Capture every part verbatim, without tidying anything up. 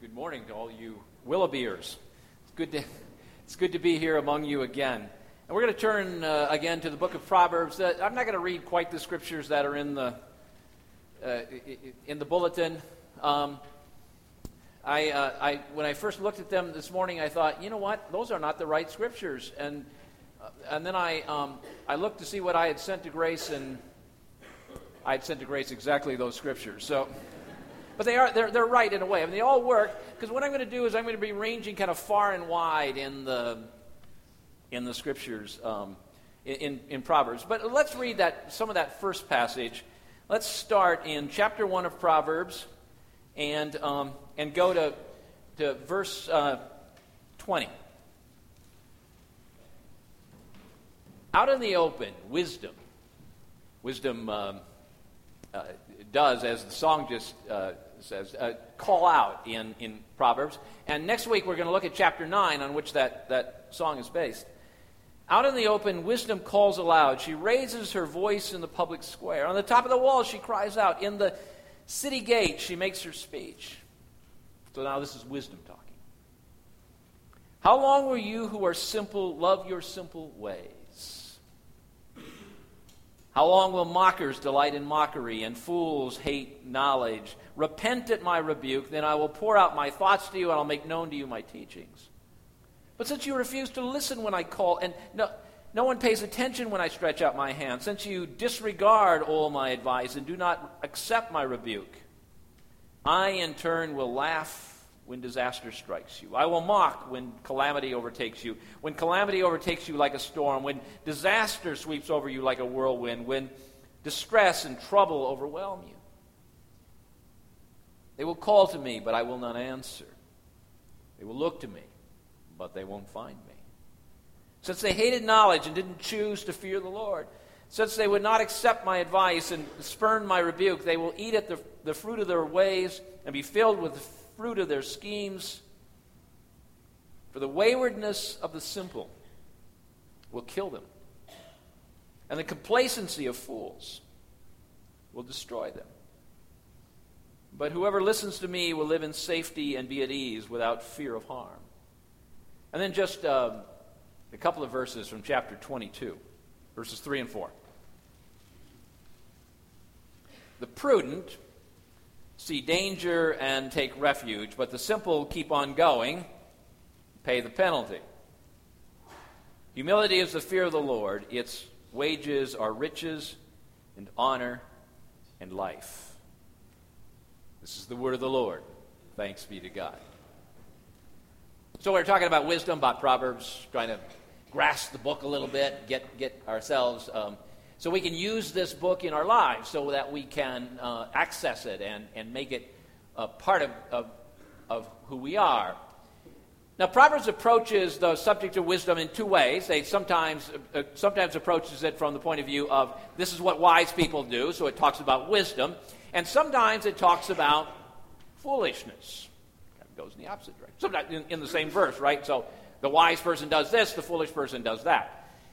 Good morning to all you Willoughbyers. It's good to, it's good to be here among you again. And we're going to turn uh, again to the book of Proverbs. Uh, I'm not going to read quite the scriptures that are in the uh, in the bulletin. Um, I, uh, I when I first looked at them this morning, I thought, you know what? Those are not the right scriptures. And uh, and then I um, I looked to see what I had sent to Grace, and I had sent to Grace exactly those scriptures. So. But they are, they're, they're right in a way. I mean, they all work, because what I'm going to do is I'm going to be ranging kind of far and wide in the in the scriptures um, in, in Proverbs. But let's read that some of that first passage. Let's start in chapter one of Proverbs and um, and go to, to verse uh, twenty. Out in the open, wisdom. Wisdom um, uh, does, as the song just uh, says, uh, call out in, in Proverbs. And next week we're going to look at chapter nine, on which that, that song is based. Out in the open, wisdom calls aloud. She raises her voice in the public square. On the top of the wall, she cries out. In the city gate, she makes her speech. So now this is wisdom talking. How long will you who are simple love your simple ways? How long will mockers delight in mockery, and fools hate knowledge? Repent at my rebuke, then I will pour out my thoughts to you, and I'll make known to you my teachings. But since you refuse to listen when I call, and no, no one pays attention when I stretch out my hand, since you disregard all my advice and do not accept my rebuke, I in turn will laugh when disaster strikes you. I will mock when calamity overtakes you. When calamity overtakes you like a storm. When disaster sweeps over you like a whirlwind. When distress and trouble overwhelm you. They will call to me, but I will not answer. They will look to me, but they won't find me. Since they hated knowledge and didn't choose to fear the Lord, since they would not accept my advice and spurn my rebuke, they will eat at the, the fruit of their ways and be filled with the fruit of their schemes. For the waywardness of the simple will kill them, and the complacency of fools will destroy them. But whoever listens to me will live in safety and be at ease without fear of harm. And then just um, a couple of verses from chapter twenty-two, verses three and four. The prudent see danger and take refuge, but the simple keep on going, pay the penalty. Humility is the fear of the Lord. Its wages are riches and honor and life. This is the word of the Lord. Thanks be to God. So we're talking about wisdom, about Proverbs, trying to grasp the book a little bit, get, get ourselves... Um, So we can use this book in our lives so that we can uh, access it and, and make it a part of, of, of who we are. Now, Proverbs approaches the subject of wisdom in two ways. They sometimes uh, sometimes approaches it from the point of view of this is what wise people do, so it talks about wisdom. And sometimes it talks about foolishness. It goes in the opposite direction. Sometimes in, in the same verse, right? So the wise person does this, the foolish person does that.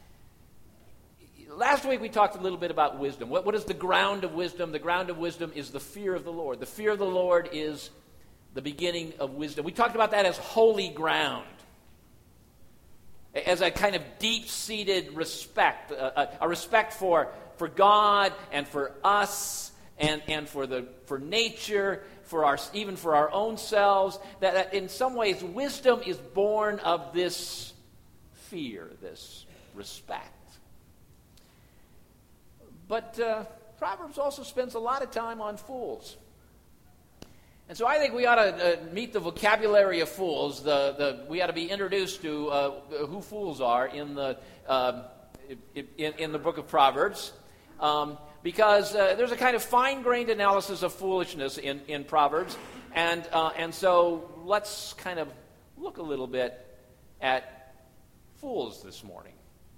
Last week we talked a little bit about wisdom. What, what is the ground of wisdom? The ground of wisdom is the fear of the Lord. The fear of the Lord is the beginning of wisdom. We talked about that as holy ground, as a kind of deep-seated respect, a, a, a respect for, for God and for us and, and for the for nature, for our even for our own selves. That, that in some ways wisdom is born of this fear, this respect. But uh, Proverbs also spends a lot of time on fools. And so I think we ought to uh, meet the vocabulary of fools. The, the, we ought to be introduced to uh, who fools are in the, uh, in, in the book of Proverbs. Um, because uh, there's a kind of fine-grained analysis of foolishness in, in Proverbs. And, uh, and so let's kind of look a little bit at fools this morning.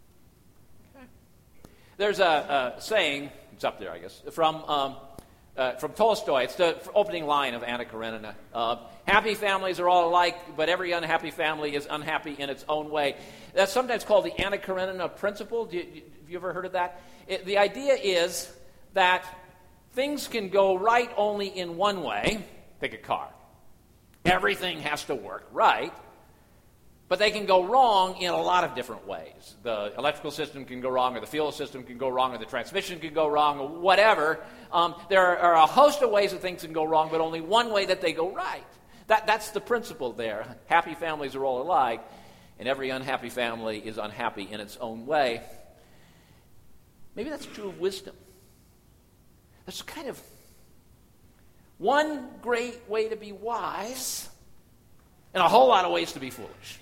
There's a, a saying, it's up there, I guess, from um, uh, from Tolstoy. It's the opening line of Anna Karenina. Uh, happy families are all alike, but every unhappy family is unhappy in its own way. That's sometimes called the Anna Karenina principle. Do you, have you ever heard of that? It, the idea is that things can go right only in one way. Take a car. Everything has to work right. But they can go wrong in a lot of different ways. The electrical system can go wrong, or the fuel system can go wrong, or the transmission can go wrong, or whatever. Um, there are a host of ways that things can go wrong, but only one way that they go right. That, that's the principle there. Happy families are all alike, and every unhappy family is unhappy in its own way. Maybe that's true of wisdom. There's kind of one great way to be wise, and a whole lot of ways to be foolish.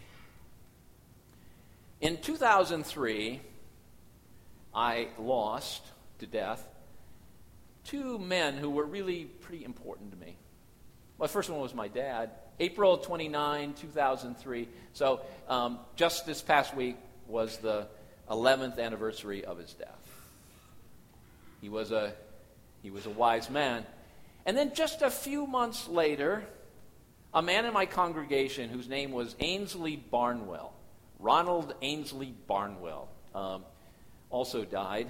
In two thousand three, I lost to death two men who were really pretty important to me. Well, the first one was my dad, April twenty-ninth, two thousand three. So um, just this past week was the eleventh anniversary of his death. He was a he was a wise man. And then just a few months later, a man in my congregation whose name was Ainsley Barnwell, Ronald Ainsley Barnwell, um, also died.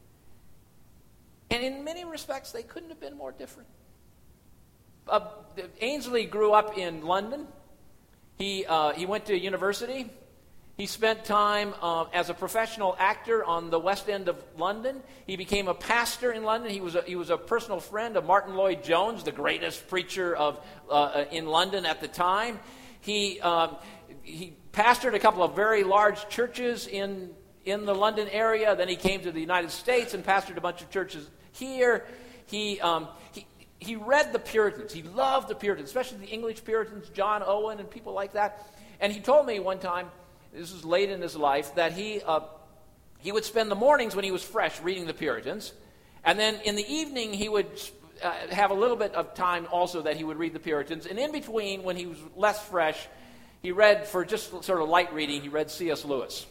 And in many respects, they couldn't have been more different. Uh, Ainsley grew up in London. He uh, he went to university. He spent time uh, as a professional actor on the West End of London. He became a pastor in London. He was a, he was a personal friend of Martin Lloyd-Jones, the greatest preacher of uh, in London at the time. He um, he pastored a couple of very large churches in in the London area. Then he came to the United States and pastored a bunch of churches here. He um, he. He read the Puritans. He loved the Puritans, especially the English Puritans, John Owen and people like that. And he told me one time, this was late in his life, that he uh, he would spend the mornings when he was fresh reading the Puritans, and then in the evening he would uh, have a little bit of time also that he would read the Puritans. And in between, when he was less fresh, he read, for just sort of light reading, he read C S Lewis.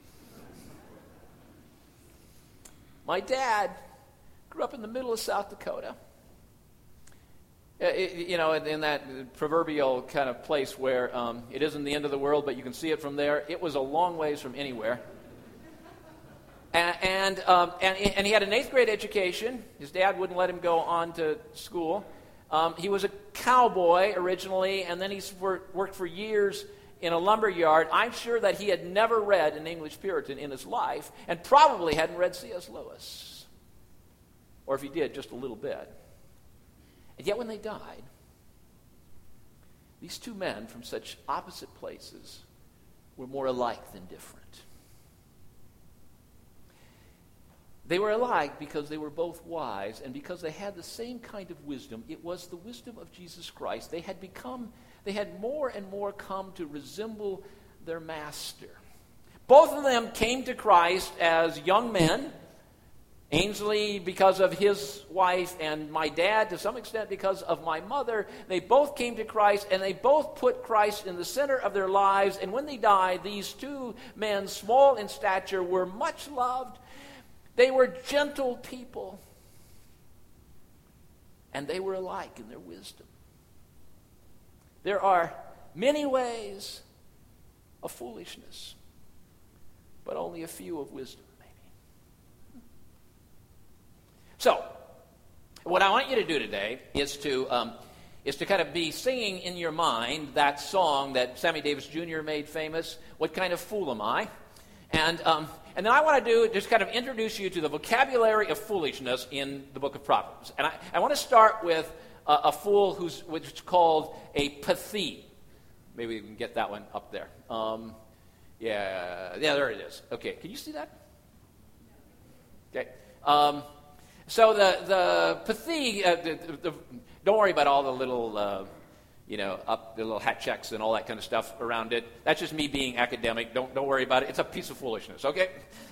My dad grew up in the middle of South Dakota. It, you know, in that proverbial kind of place where um, it isn't the end of the world, but you can see it from there. It was a long ways from anywhere. And and, um, and and he had an eighth grade education. His dad wouldn't let him go on to school. Um, he was a cowboy originally, and then he worked for years in a lumber yard. I'm sure that he had never read an English Puritan in his life, and probably hadn't read C S Lewis. Or if he did, just a little bit. And yet when they died, these two men from such opposite places were more alike than different. They were alike because they were both wise, and because they had the same kind of wisdom. It was the wisdom of Jesus Christ. They had become, they had more and more come to resemble their master. Both of them came to Christ as young men. Ainsley because of his wife, and my dad to some extent because of my mother. They both came to Christ, and they both put Christ in the center of their lives. And when they died, these two men, small in stature, were much loved. They were gentle people, and they were alike in their wisdom. There are many ways of foolishness, but only a few of wisdom. So, what I want you to do today is to um, is to kind of be singing in your mind that song that Sammy Davis Junior made famous, "What Kind of Fool Am I?" And um, and then I want to do just kind of introduce you to the vocabulary of foolishness in the book of Proverbs. And I, I want to start with a, a fool who's which is called a pathete. Maybe we can get that one up there. Um, yeah, yeah, there it is. Okay, can you see that? Okay. Um, So the the pathete, uh, the, the, the, don't worry about all the little, uh, you know, up the little hat checks and all that kind of stuff around it. That's just me being academic. Don't don't worry about it. It's a piece of foolishness. Okay.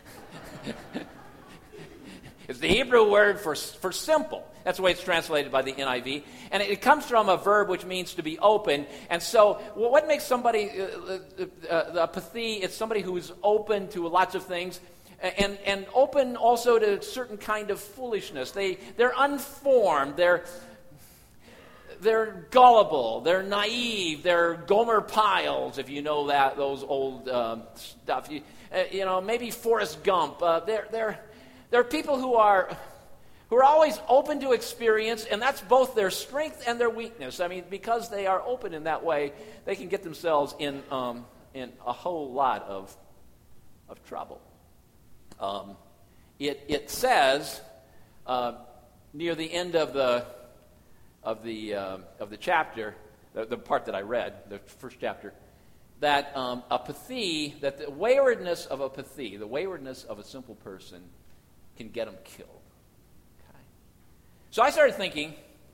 It's the Hebrew word for for simple. That's the way it's translated by the N I V, and it, it comes from a verb which means to be open. And so, well, what makes somebody uh, uh, a pathete? It's somebody who is open to lots of things. And, and open also to certain kind of foolishness. They, they're unformed, they're, they're gullible, they're naive, they're Gomer Piles, if you know that, those old um, stuff. You, uh, you know, maybe Forrest Gump. Uh, they're, they're, they're people who are, who who are always open to experience, and that's both their strength and their weakness. I mean, because they are open in that way, they can get themselves in um, in a whole lot of of trouble. Um, it it says uh, near the end of the of the uh, of the chapter, the, the part that I read, the first chapter, that um, apathy, that the waywardness of apathy, the waywardness of a simple person, can get them killed. So I started thinking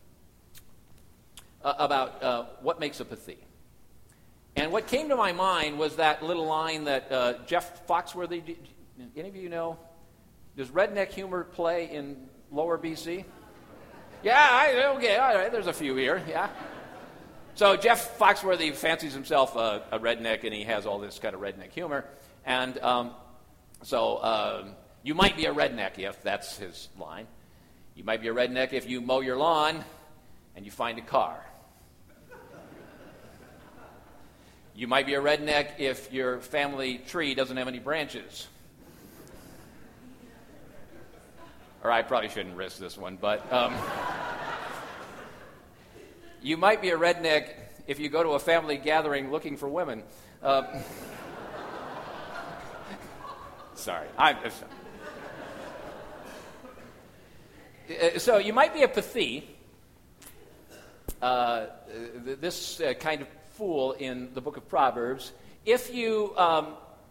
uh, about uh, what makes apathy. And what came to my mind was that little line that uh, Jeff Foxworthy, do, any of you know, does redneck humor play in lower B C? Yeah, I, okay, all right, there's a few here, yeah. So Jeff Foxworthy fancies himself a, a redneck, and he has all this kind of redneck humor. And um, so um, you might be a redneck if that's his line. You might be a redneck if you mow your lawn and you find a car. You might be a redneck if your family tree doesn't have any branches. Or I probably shouldn't risk this one, but um, you might be a redneck if you go to a family gathering looking for women. Uh, sorry, I'm. So you might be a pathy, uh, this uh, kind of fool in the book of Proverbs, if you um,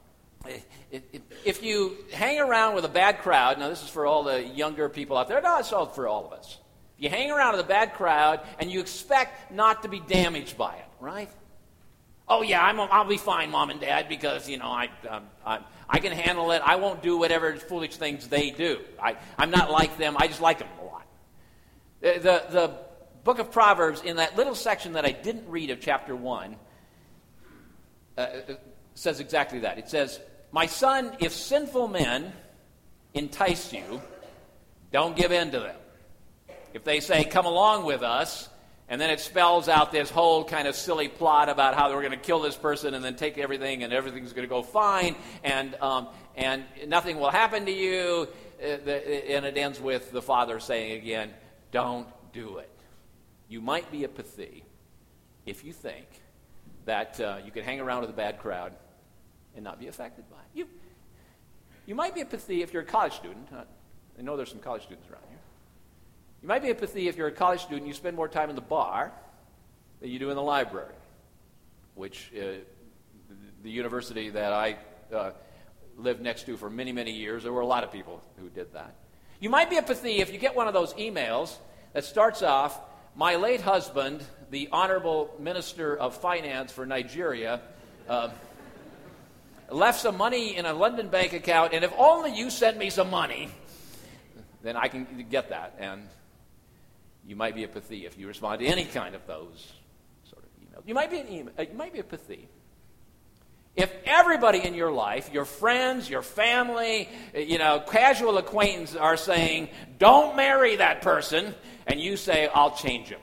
if you hang around with a bad crowd. Now this is for all the younger people out there. No, it's all for all of us. If you hang around with a bad crowd and you expect not to be damaged by it, right? Oh yeah, I'm, I'll be fine, Mom and Dad, because you know I um, I, I can handle it. I won't do whatever foolish things they do. I, I'm not like them. I just like them a lot. The, the the book of Proverbs, in that little section that I didn't read of chapter one, uh, says exactly that. It says, "My son, if sinful men entice you, don't give in to them. If they say, 'Come along with us,' and then it spells out this whole kind of silly plot about how we're going to kill this person and then take everything and everything's going to go fine and um, and nothing will happen to you." Uh, the, and it ends with the father saying again, "Don't do it." You might be a pathy if you think that uh, you can hang around with a bad crowd and not be affected by it. You, you might be a pathy if you're a college student. I know there's some college students around here. You might be a pathy if you're a college student, you spend more time in the bar than you do in the library, which uh, the university that I uh, lived next to for many, many years, there were a lot of people who did that. You might be a pathy if you get one of those emails that starts off, "My late husband, the Honorable Minister of Finance for Nigeria, uh, left some money in a London bank account, and if only you send me some money, then I can get that." And you might be a pathy if you respond to any kind of those sort of emails. You might be an email, you might be a pathy if everybody in your life, your friends, your family, you know, casual acquaintances are saying, "Don't marry that person," and you say, "I'll change him."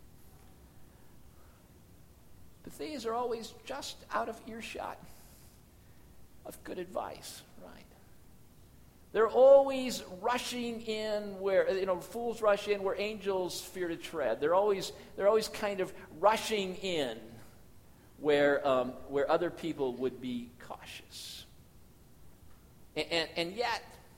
Pathys are always just out of earshot of good advice, right? They're always rushing in where, you know, fools rush in where angels fear to tread. They're always, they're always kind of rushing in where, um, where other people would be cautious. And, and, and yet,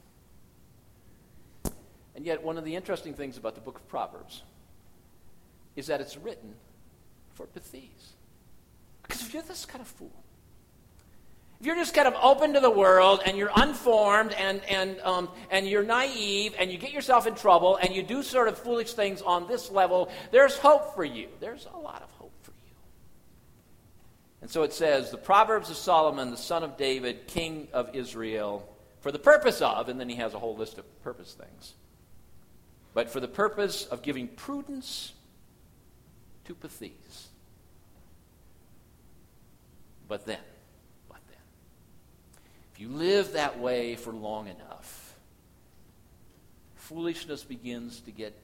and yet, one of the interesting things about the book of Proverbs is that it's written for pathys. Because if you're this kind of fool, if you're just kind of open to the world and you're unformed and and um, and you're naive and you get yourself in trouble and you do sort of foolish things on this level, there's hope for you. There's a lot of hope for you. And so it says, the Proverbs of Solomon, the son of David, king of Israel, for the purpose of, and then he has a whole list of purpose things, but for the purpose of giving prudence to pathys. But then, but then, if you live that way for long enough, foolishness begins to get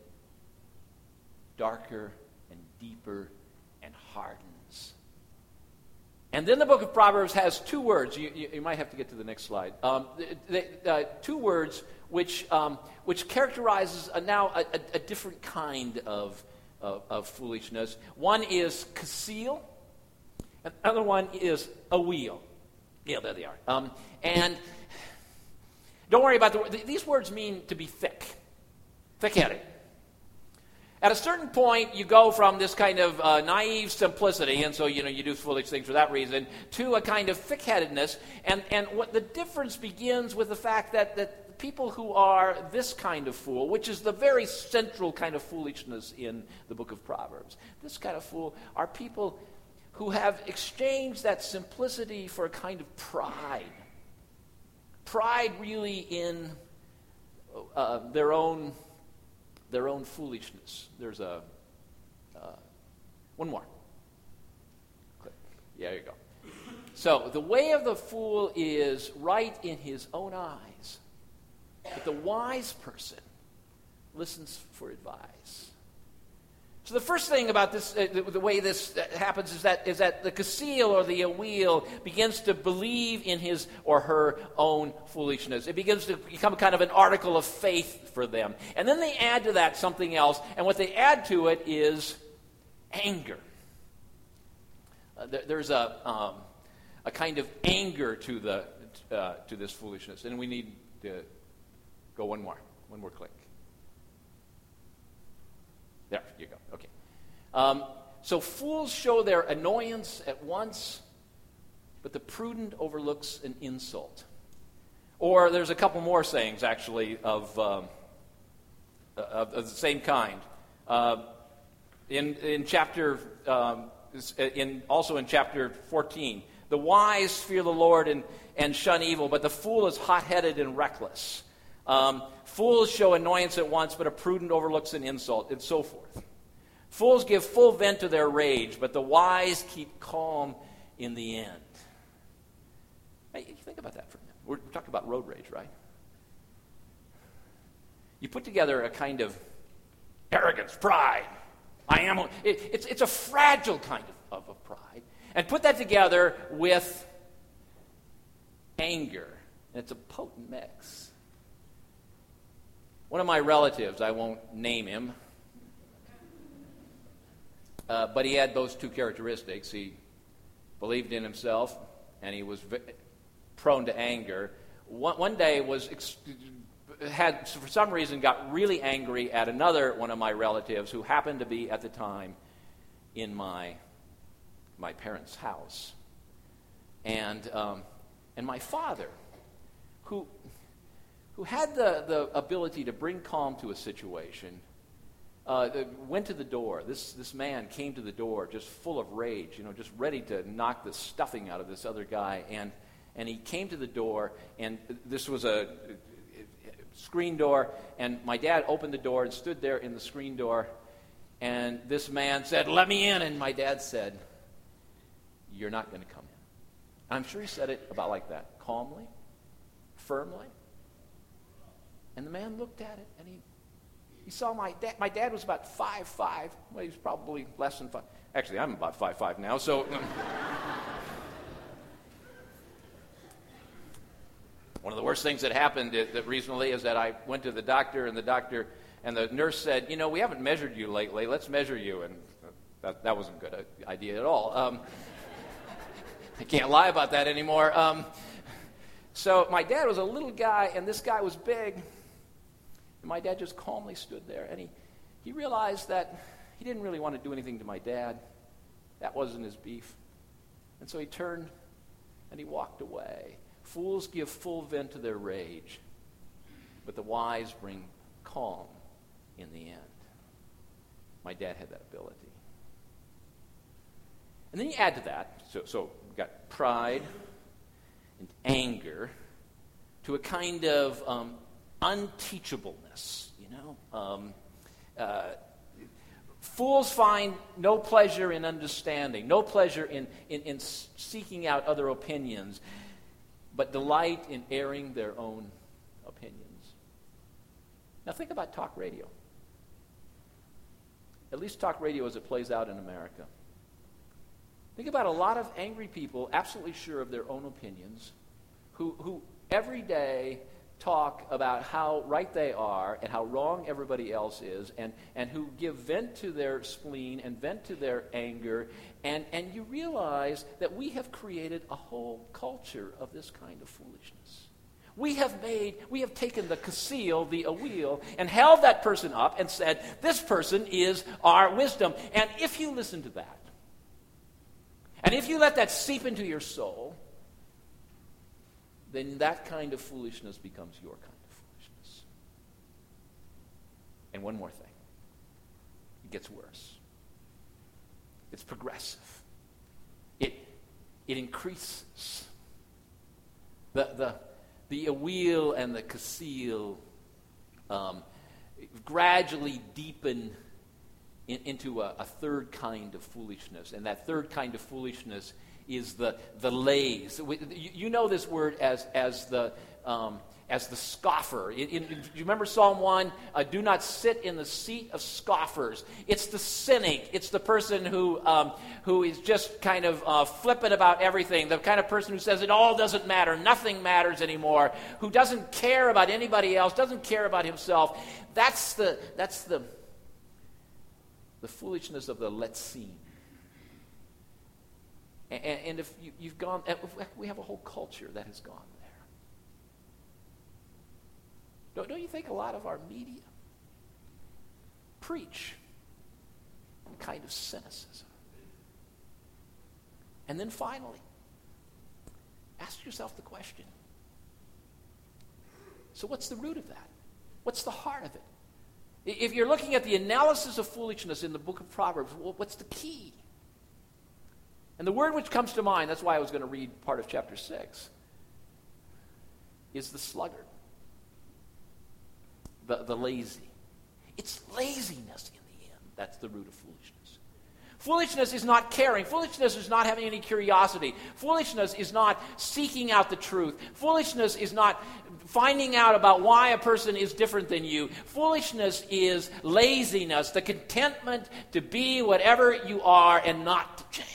darker and deeper and hardens. And then the book of Proverbs has two words. You, you, you might have to get to the next slide. Um, the, the, uh, two words which um, which characterizes a, now a, a, a different kind of, of of foolishness. One is kasil, and the other one is a wheel. Yeah, there they are. Um, and don't worry about the these words mean to be thick, thick-headed. At a certain point, you go from this kind of uh, naive simplicity, and so you know you do foolish things for that reason, to a kind of thick-headedness. And and what the difference begins with the fact that that people who are this kind of fool, which is the very central kind of foolishness in the book of Proverbs, this kind of fool are people who have exchanged that simplicity for a kind of pride. Pride really in uh, their own. Their own foolishness. There's a uh, one more. Click. Yeah, there you go. So the way of the fool is right in his own eyes, but the wise person listens for advice. So the first thing about this, uh, the, the way this uh, happens is that is that the kasil or the wheel begins to believe in his or her own foolishness. It begins to become kind of an article of faith for them. And then they add to that something else, and what they add to it is anger. Uh, there, there's a um, a kind of anger to the uh, to this foolishness, and we need to go one more, one more click. There you go. Okay. Um, so fools show their annoyance at once, but the prudent overlooks an insult. Or there's a couple more sayings, actually, of, um, of, of the same kind. Uh, in in chapter, um, in also in chapter fourteen, the wise fear the Lord and, and shun evil, but the fool is hot-headed and reckless. Um, fools show annoyance at once, but a prudent overlooks an insult, and so forth. Fools give full vent to their rage, but the wise keep calm in the end. Hey, think about that for a minute. We're talking about road rage, right? You put together a kind of arrogance, pride. I am. It, it's it's a fragile kind of, of, of pride, and put that together with anger, and it's a potent mix. One of my relatives, I won't name him, uh, but he had those two characteristics. He believed in himself, and he was v- prone to anger. One, one day was ex- had, for some reason, got really angry at another one of my relatives who happened to be at the time in my my parents' house, and um, and my father, who. who had the, the ability to bring calm to a situation, uh, went to the door. This this man came to the door just full of rage, you know, just ready to knock the stuffing out of this other guy. And and he came to the door, and this was a screen door, and my dad opened the door and stood there in the screen door, and this man said, "Let me in," and my dad said, "You're not going to come in." I'm sure he said it about like that, calmly, firmly. And the man looked at it, and he he saw my dad. My dad was about five five. Well, he was probably less than five. Actually, I'm about five five now, so... One of the worst things that happened that, that recently is that I went to the doctor, and the doctor and the nurse said, "You know, we haven't measured you lately. Let's measure you." And that, that wasn't a good idea at all. Um, I can't lie about that anymore. Um, so my dad was a little guy, and this guy was big. And my dad just calmly stood there, and he, he realized that he didn't really want to do anything to my dad. That wasn't his beef. And so he turned and he walked away. Fools give full vent to their rage, but the wise bring calm in the end. My dad had that ability. And then you add to that, so, so we've got pride and anger to a kind of um, unteachableness, you know. Um, uh, fools find no pleasure in understanding, no pleasure in, in, in seeking out other opinions, but delight in airing their own opinions. Now think about talk radio. At least talk radio as it plays out in America. Think Think about a lot of angry people, absolutely sure of their own opinions, who, who every day talk about how right they are and how wrong everybody else is, and, and who give vent to their spleen and vent to their anger, and, and you realize that we have created a whole culture of this kind of foolishness. We have made, we have taken the kasil, the awil, and held that person up and said, this person is our wisdom. And if you listen to that, and if you let that seep into your soul, then that kind of foolishness becomes your kind of foolishness. And one more thing. It gets worse. It's progressive. It, it increases. The, the, the awil and the kasil um, gradually deepen in, into a, a third kind of foolishness. And that third kind of foolishness is the the lays. You, you know this word as as the um, as the scoffer. In, in, do you remember Psalm one? Uh, Do not sit in the seat of scoffers. It's the cynic. It's the person who um, who is just kind of uh, flippant about everything. The kind of person who says it all doesn't matter, nothing matters anymore. Who doesn't care about anybody else, doesn't care about himself. That's the that's the the foolishness of the letzim. And, and if you, you've gone, we have a whole culture that has gone there. Don't, don't you think a lot of our media preach a kind of cynicism? And then finally, ask yourself the question, so what's the root of that? What's the heart of it? If you're looking at the analysis of foolishness in the book of Proverbs, well, what's the key? And the word which comes to mind, that's why I was going to read part of chapter six, is the sluggard, the, the lazy. It's laziness in the end. That's the root of foolishness. Foolishness is not caring. Foolishness is not having any curiosity. Foolishness is not seeking out the truth. Foolishness is not finding out about why a person is different than you. Foolishness is laziness, the contentment to be whatever you are and not to change.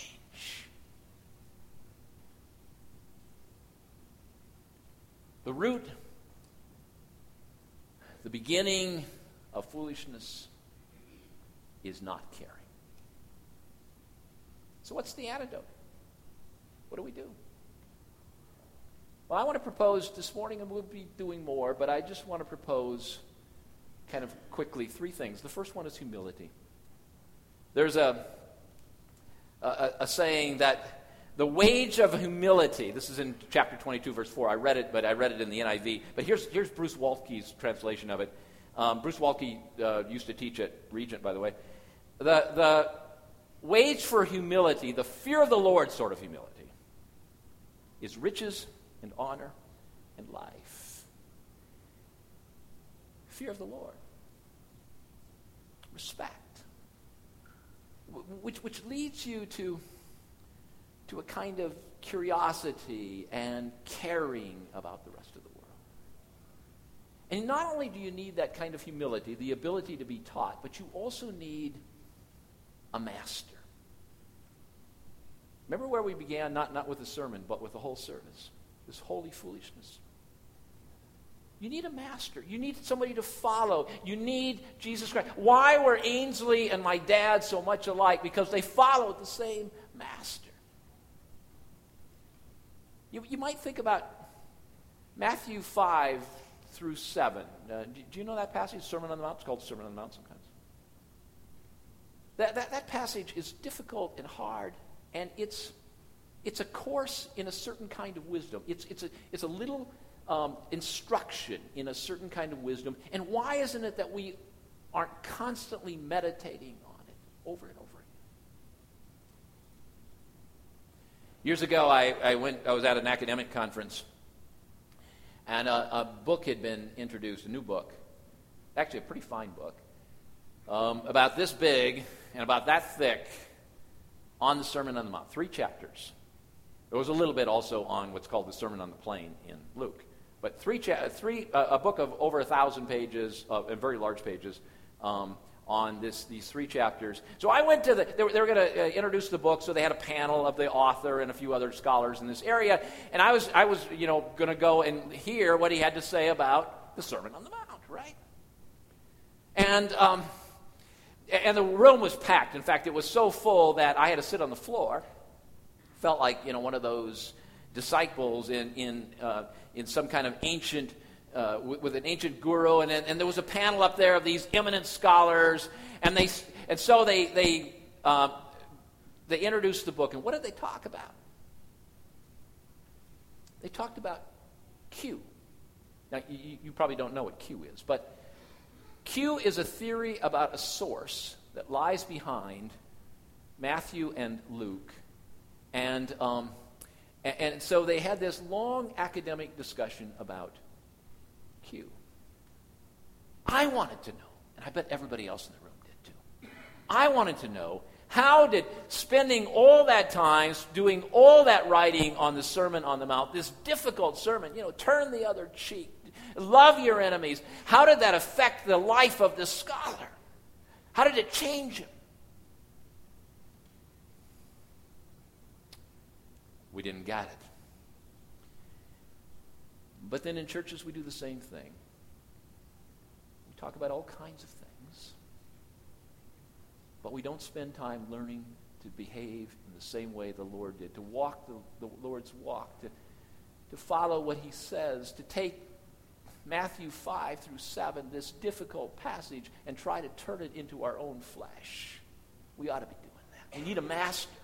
The root, the beginning of foolishness is not caring. So what's the antidote? What do we do? Well, I want to propose this morning, and we'll be doing more, but I just want to propose kind of quickly three things. The first one is humility. There's a, a, a saying that the wage of humility, this is in chapter twenty-two, verse four. I read it, but I read it in the N I V. But here's, here's Bruce Waltke's translation of it. Um, Bruce Waltke uh, used to teach at Regent, by the way. The, the wage for humility, the fear of the Lord sort of humility, is riches and honor and life. Fear of the Lord. Respect. Which, which leads you to... to a kind of curiosity and caring about the rest of the world. And not only do you need that kind of humility, the ability to be taught, but you also need a master. Remember where we began, not, not with the sermon, but with the whole service, this holy foolishness. You need a master. You need somebody to follow. You need Jesus Christ. Why were Ainsley and my dad so much alike? Because they followed the same master. You, you might think about Matthew five through seven. Uh, do, do you know that passage, Sermon on the Mount? It's called Sermon on the Mount sometimes. That, that, that passage is difficult and hard, and it's, it's a course in a certain kind of wisdom. It's, it's, a, it's a little um, instruction in a certain kind of wisdom. And why isn't it that we aren't constantly meditating on it over and over? Years ago, I, I went. I was at an academic conference, and a, a book had been introduced, a new book, actually a pretty fine book, um, about this big and about that thick, on the Sermon on the Mount. Three chapters. There was a little bit also on what's called the Sermon on the Plain in Luke, but three, cha- three, uh, a book of over a thousand pages, uh, and very large pages, um, on this these three chapters. So I went to the, they were, they were going to uh, introduce the book, so they had a panel of the author and a few other scholars in this area, and I was, I was you know, going to go and hear what he had to say about the Sermon on the Mount, right? And, um, and the room was packed. In fact, it was so full that I had to sit on the floor. Felt like, you know, one of those disciples in, in, uh, in some kind of ancient Uh, with, with an ancient guru, and, and there was a panel up there of these eminent scholars, and they and so they they uh, they introduced the book. And what did they talk about? They talked about Q. Now you, you probably don't know what Q is, but Q is a theory about a source that lies behind Matthew and Luke, and um, and, and so they had this long academic discussion about Q. I wanted to know, and I bet everybody else in the room did too. I wanted to know, how did spending all that time doing all that writing on the Sermon on the Mount, this difficult sermon, you know, turn the other cheek, love your enemies, how did that affect the life of this scholar? How did it change him? We didn't get it. But then in churches, we do the same thing. We talk about all kinds of things, but we don't spend time learning to behave in the same way the Lord did, to walk the, the Lord's walk, to, to follow what he says, to take Matthew five through seven, this difficult passage, and try to turn it into our own flesh. We ought to be doing that. We need a master.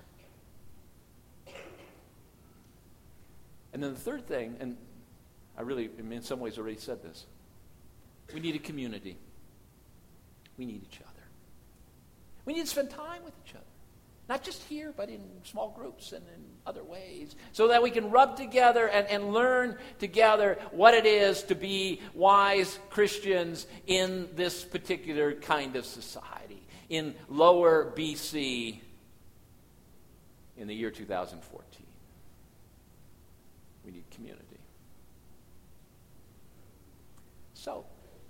And then the third thing, and I really, in some ways, already said this. We need a community. We need each other. We need to spend time with each other. Not just here, but in small groups and in other ways. So that we can rub together and, and learn together what it is to be wise Christians in this particular kind of society. In lower B C in the year two thousand fourteen. We need community. So,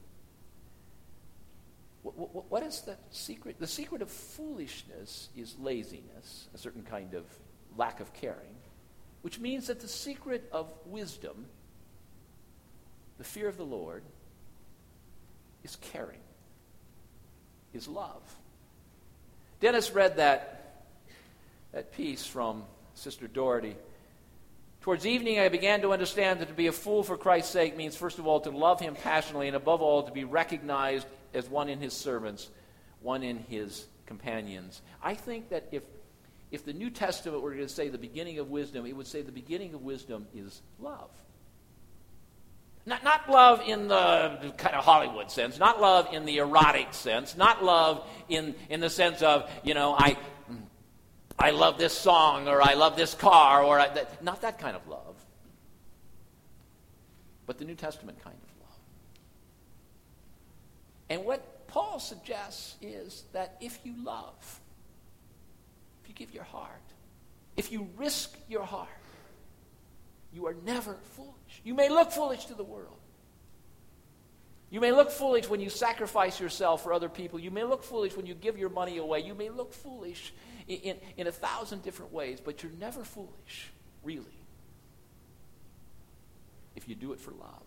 what, what is the secret? The secret of foolishness is laziness, a certain kind of lack of caring, which means that the secret of wisdom, the fear of the Lord, is caring, is love. Dennis read that, that piece from Sister Doherty. Towards evening, I began to understand that to be a fool for Christ's sake means, first of all, to love him passionately, and above all, to be recognized as one in his servants, one in his companions. I think that if, if the New Testament were going to say the beginning of wisdom, it would say the beginning of wisdom is love. Not, not love in the kind of Hollywood sense, not love in the erotic sense, not love in, in the sense of, you know, I... I love this song, or I love this car, or I, that, not that kind of love, but the New Testament kind of love. And what Paul suggests is that if you love, if you give your heart, if you risk your heart, you are never foolish. You may look foolish to the world. You may look foolish when you sacrifice yourself for other people. You may look foolish when you give your money away. You may look foolish in, in, in a thousand different ways, but you're never foolish, really, if you do it for love.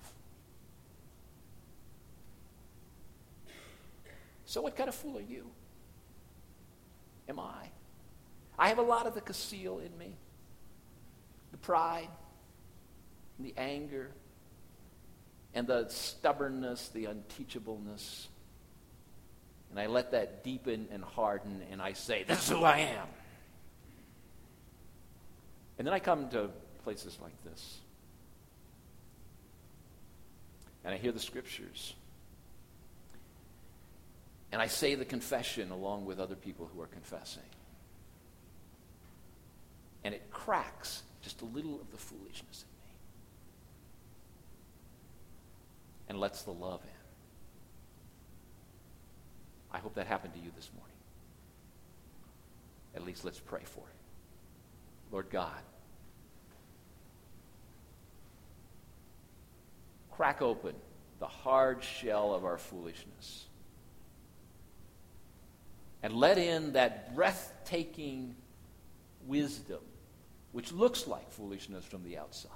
So what kind of fool are you? Am I? I have a lot of the Casil in me. The pride, and the anger, and the stubbornness, the unteachableness. And I let that deepen and harden, and I say, this is who I am. And then I come to places like this. And I hear the scriptures. And I say the confession along with other people who are confessing. And it cracks just a little of the foolishness in me. And lets the love in. I hope that happened to you this morning. At least let's pray for it. Lord God, crack open the hard shell of our foolishness and let in that breathtaking wisdom, which looks like foolishness from the outside,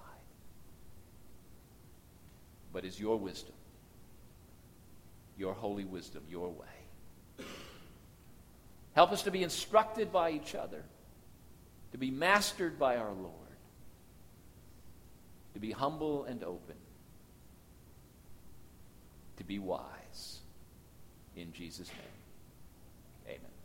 but is your wisdom, your holy wisdom, your way. Help us to be instructed by each other, to be mastered by our Lord, to be humble and open, to be wise. In Jesus' name, amen.